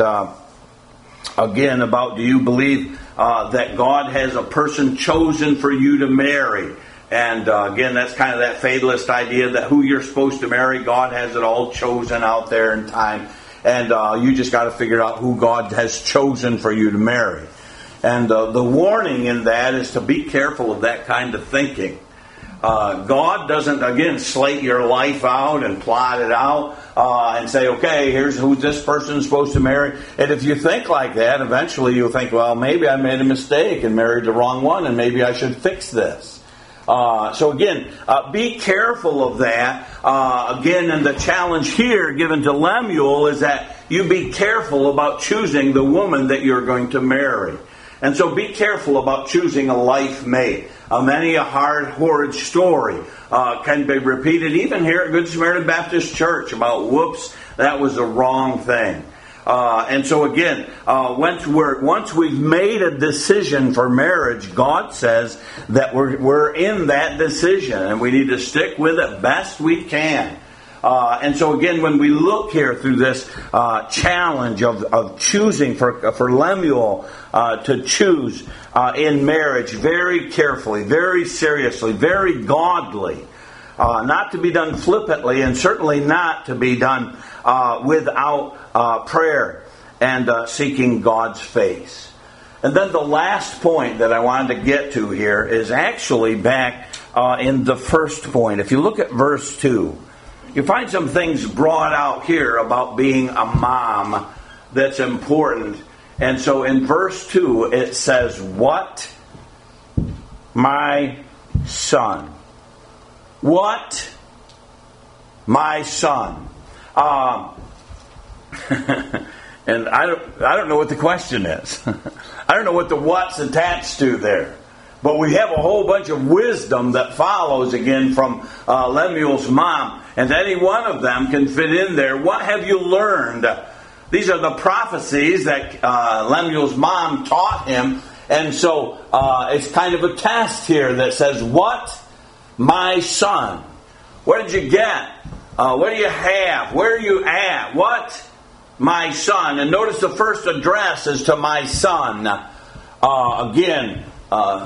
again, about, do you believe that God has a person chosen for you to marry? And again, that's kind of that fatalist idea that who you're supposed to marry, God has it all chosen out there in time. And you just got to figure out who God has chosen for you to marry. And the warning in that is to be careful of that kind of thinking. God doesn't, again, slate your life out and plot it out and say, okay, here's who this person's supposed to marry. And if you think like that, eventually you'll think, well, maybe I made a mistake and married the wrong one, and maybe I should fix this. So again, be careful of that. Again, and the challenge here given to Lemuel is that you be careful about choosing the woman that you're going to marry. And so be careful about choosing a life mate. Many a hard, horrid story can be repeated even here at Good Samaritan Baptist Church about, whoops, that was the wrong thing. And so again, once we've made a decision for marriage, God says that we're in that decision and we need to stick with it best we can. And so again, when we look here through this challenge of choosing for Lemuel to choose in marriage very carefully, very seriously, very godly, not to be done flippantly, and certainly not to be done without prayer and seeking God's face. And then the last point that I wanted to get to here is actually back in the first point. If you look at verse 2, you find some things brought out here about being a mom that's important. And so in verse 2 it says, "What, my son?" What, my son? And I don't know what the question is. I don't know what the what's attached to there. But we have a whole bunch of wisdom that follows again from Lemuel's mom. And any one of them can fit in there. What have you learned? These are the prophecies that Lemuel's mom taught him. And so it's kind of a test here that says, "What, my son?" What did you get? What do you have? Where are you at? What, my son? And notice the first address is to my son. Again,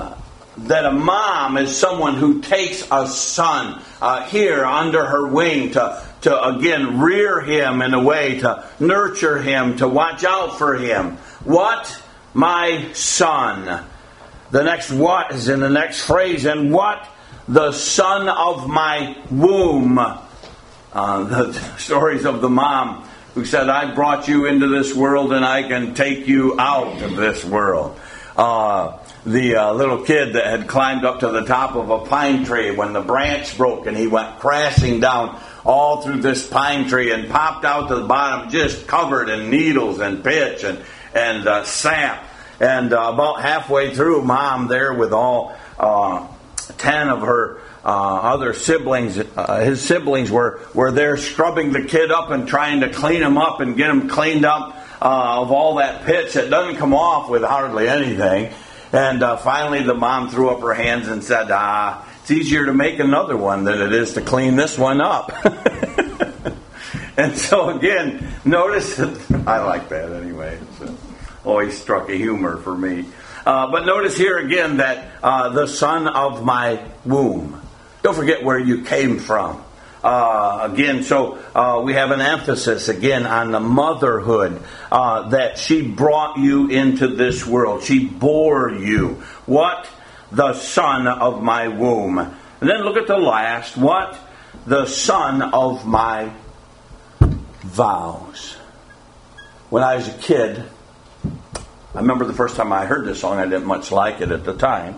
that a mom is someone who takes a son here under her wing to again rear him in a way, to nurture him, to watch out for him. What? My son. The next what is in the next phrase. And what? The son of my womb. The stories of the mom who said, I brought you into this world and I can take you out of this world. The little kid that had climbed up to the top of a pine tree when the branch broke and he went crashing down all through this pine tree and popped out to the bottom just covered in needles and pitch and sap. And about halfway through, Mom there with all 10 of her other siblings, his siblings were there scrubbing the kid up and trying to clean him up and get him cleaned up of all that pitch that doesn't come off with hardly anything. And finally the mom threw up her hands and said, it's easier to make another one than it is to clean this one up. And so again, notice that, I like that anyway. It's always struck a humor for me. But notice here again that the son of my womb. Don't forget where you came from. Again, so we have an emphasis again on the motherhood, that she brought you into this world. She bore you. What? The son of my womb. And then look at the last. What? The son of my vows. When I was a kid, I remember the first time I heard this song, I didn't much like it at the time.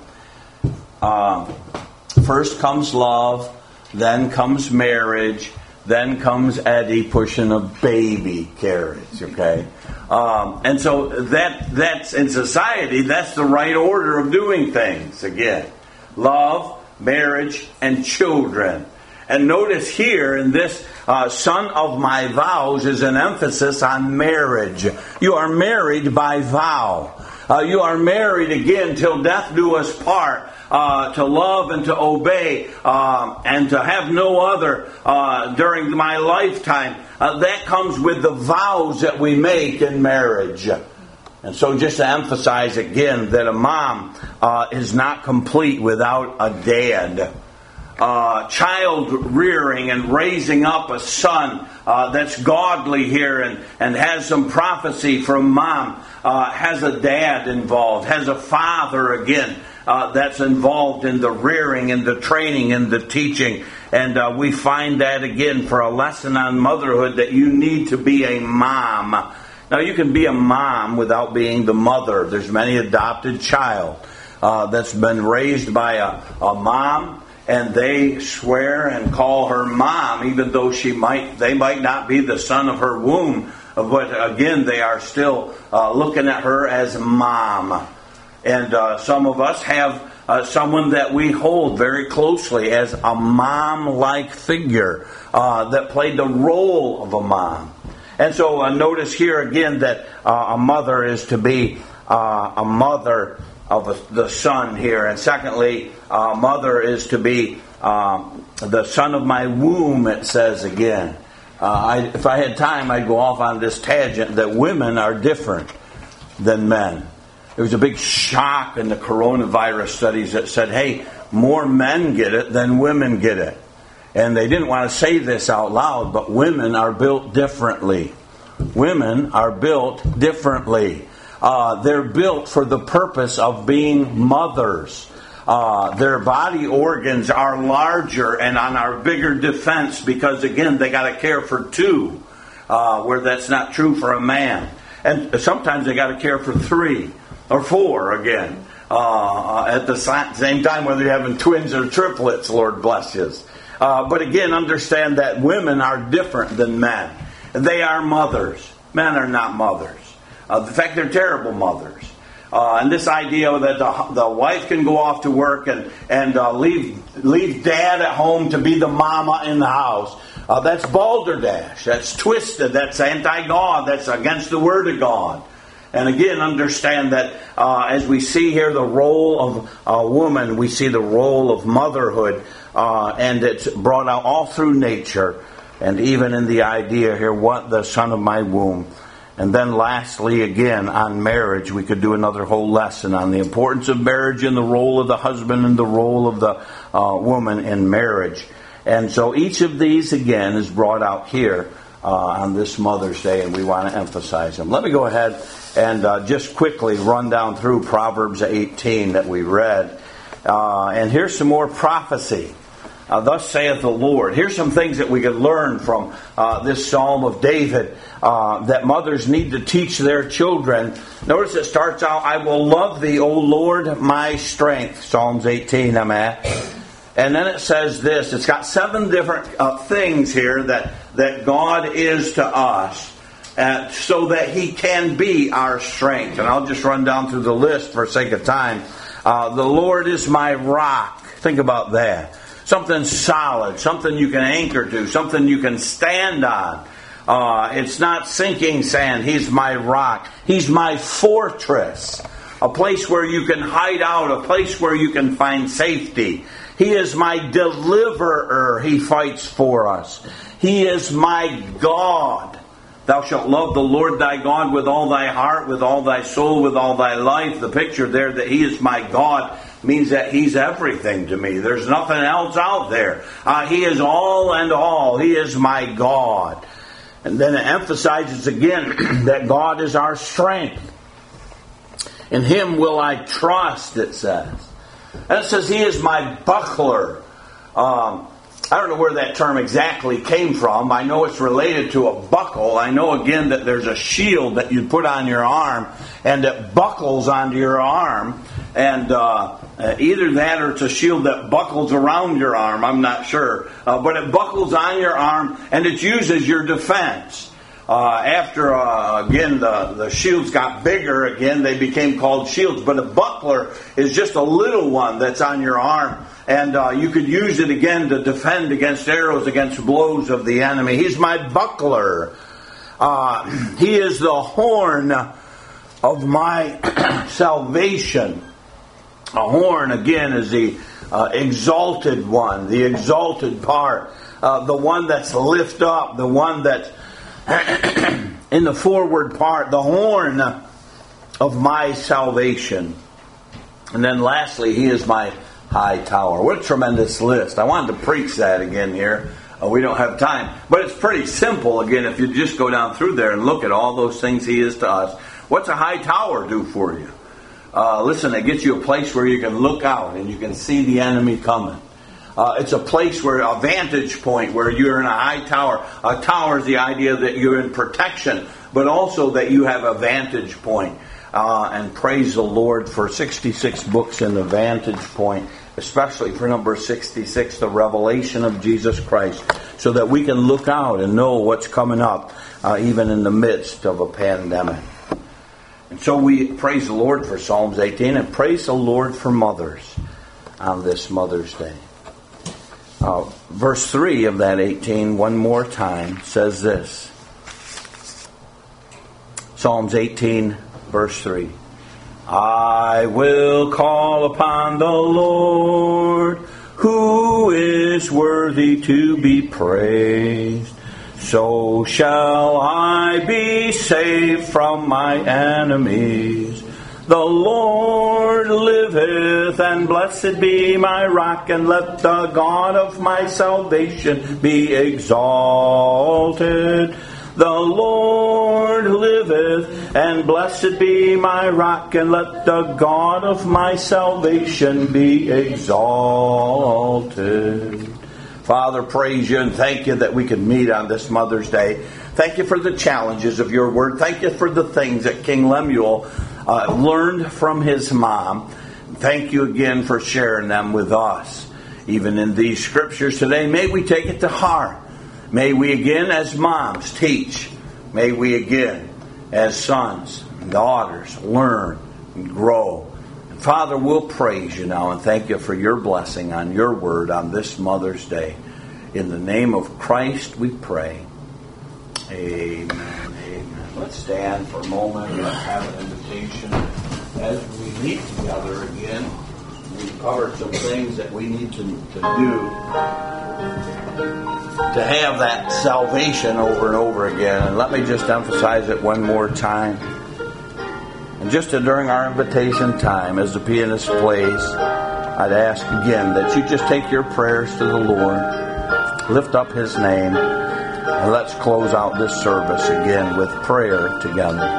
First comes love, then comes marriage, then comes Eddie pushing a baby carriage, okay? And so that's in society, that's the right order of doing things, again. Love, marriage, and children. And notice here in this son of my vows is an emphasis on marriage. You are married by vow. You are married again till death do us part. To love and to obey and to have no other during my lifetime. That comes with the vows that we make in marriage. And so just to emphasize again that a mom is not complete without a dad. Child rearing and raising up a son that's godly here and has some prophecy from mom, has a dad involved, has a father again that's involved in the rearing and the training and the teaching. And we find that again for a lesson on motherhood, that you need to be a mom. Now you can be a mom without being the mother. There's many adopted child that's been raised by a mom, and they swear and call her mom, even though they might not be the son of her womb. But again, they are still looking at her as mom. And some of us have someone that we hold very closely as a mom-like figure that played the role of a mom. And so notice here again that a mother is to be a mother of the son here. And secondly, mother is to be the son of my womb, it says again. If I had time, I'd go off on this tangent that women are different than men. There was a big shock in the coronavirus studies that said, hey, more men get it than women get it. And they didn't want to say this out loud, but women are built differently. Women are built differently. They're built for the purpose of being mothers. Their body organs are larger and on our bigger defense because, again, they got to care for two, where that's not true for a man. And sometimes they got to care for 3 or 4 again at the same time, whether you're having twins or triplets, Lord bless you. But again, understand that women are different than men. They are mothers. Men are not mothers. In fact, they're terrible mothers. And this idea that the wife can go off to work and leave dad at home to be the mama in the house, that's balderdash. That's twisted. That's anti-God. That's against the Word of God. And again, understand that as we see here the role of a woman, we see the role of motherhood, and it's brought out all through nature, and even in the idea here, what the son of my womb. And then lastly, again, on marriage, we could do another whole lesson on the importance of marriage and the role of the husband and the role of the woman in marriage. And so each of these, again, is brought out here on this Mother's Day, and we want to emphasize them. Let me go ahead and just quickly run down through Proverbs 18 that we read. And here's some more prophecy. Thus saith the Lord. Here's some things that we could learn from this Psalm of David that mothers need to teach their children. Notice it starts out, I will love thee, O Lord, my strength. Psalms 18 I'm at. And then it says this. It's got 7 different things here that God is to us so that He can be our strength. And I'll just run down through the list for sake of time. The Lord is my rock. Think about that. Something solid, something you can anchor to, something you can stand on. It's not sinking sand. He's my rock. He's my fortress. A place where you can hide out, a place where you can find safety. He is my deliverer. He fights for us. He is my God. Thou shalt love the Lord thy God with all thy heart, with all thy soul, with all thy life. The picture there that He is my God means that He's everything to me. There's nothing else out there. He is all and all. He is my God. And then it emphasizes again that God is our strength. In Him will I trust, it says. And it says He is my buckler. I don't know where that term exactly came from. I know it's related to a buckle. I know again that there's a shield that you put on your arm and it buckles onto your arm. And either that or it's a shield that buckles around your arm. I'm not sure. But it buckles on your arm and it's used as your defense. After, again, the shields got bigger again, they became called shields. But a buckler is just a little one that's on your arm. And you could use it again to defend against arrows, against blows of the enemy. He's my buckler. He is the horn of my salvation. A horn, again, is the exalted one, the exalted part. The one that's lift up, the one that's in the forward part, the horn of my salvation. And then lastly, He is my high tower. What a tremendous list. I wanted to preach that again here. We don't have time. But it's pretty simple, again, if you just go down through there and look at all those things He is to us. What's a high tower do for you? Listen, it gets you a place where you can look out and you can see the enemy coming. It's a place where, a vantage point where you're in a high tower. A tower is the idea that you're in protection, but also that you have a vantage point. And praise the Lord for 66 books in the vantage point, especially for number 66, the revelation of Jesus Christ, so that we can look out and know what's coming up, even in the midst of a pandemic. And so we praise the Lord for Psalms 18 and praise the Lord for mothers on this Mother's Day. Verse 3 of that 18, one more time, says this. Psalms 18, verse 3. I will call upon the Lord, who is worthy to be praised. So shall I be saved from my enemies. The Lord liveth, and blessed be my rock, and let the God of my salvation be exalted. The Lord liveth, and blessed be my rock, and let the God of my salvation be exalted. Father, praise You and thank You that we can meet on this Mother's Day. Thank You for the challenges of Your Word. Thank You for the things that King Lemuel learned from his mom. Thank You again for sharing them with us. Even in these scriptures today, may we take it to heart. May we again as moms teach. May we again as sons and daughters learn and grow. And Father, we'll praise You now and thank You for Your blessing on Your Word on this Mother's Day. In the name of Christ we pray. Amen. Amen. Let's stand for a moment and have an invitation as we meet together again. We've covered some things that we need to do. to have that salvation over and over again. And let me just emphasize it one more time. And just during our invitation time, as the pianist plays, I'd ask again that you just take your prayers to the Lord, lift up His name, and let's close out this service again with prayer together.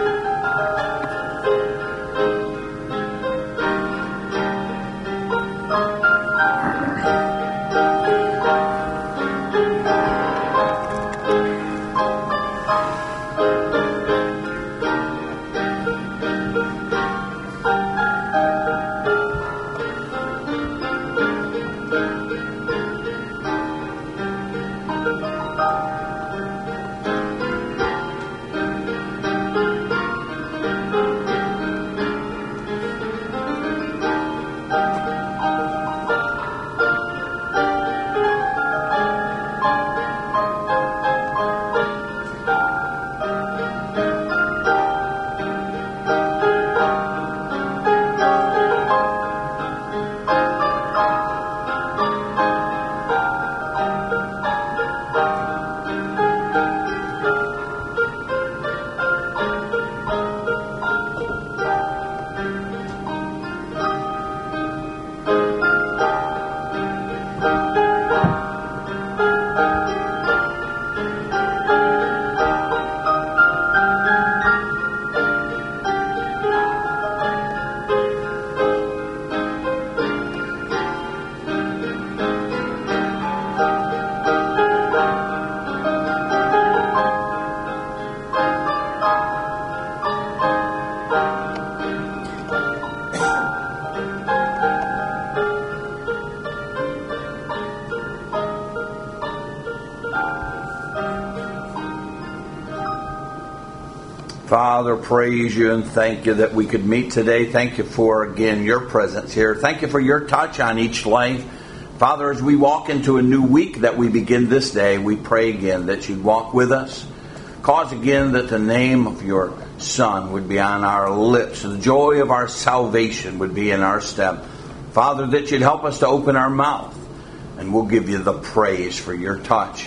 Father, praise you and thank you that we could meet today. Thank you for, again, your presence here. Thank you for your touch on each life. Father, as we walk into a new week that we begin this day, we pray again that you'd walk with us. Cause again that the name of your Son would be on our lips. The joy of our salvation would be in our step. Father, that you'd help us to open our mouth, and we'll give you the praise for your touch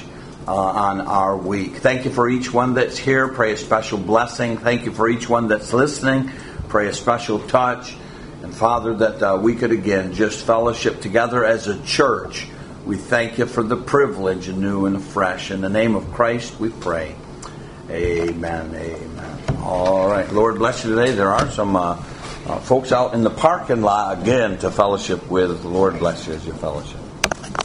on our week. Thank you for each one that's here. Pray a special blessing. Thank you for each one that's listening. Pray a special touch. And Father, that we could again just fellowship together as a church. We thank you for the privilege anew and afresh. In the name of Christ we pray. Amen. Amen. All right. Lord bless you today. There are some folks out in the parking lot again to fellowship with. The Lord bless you as you fellowship.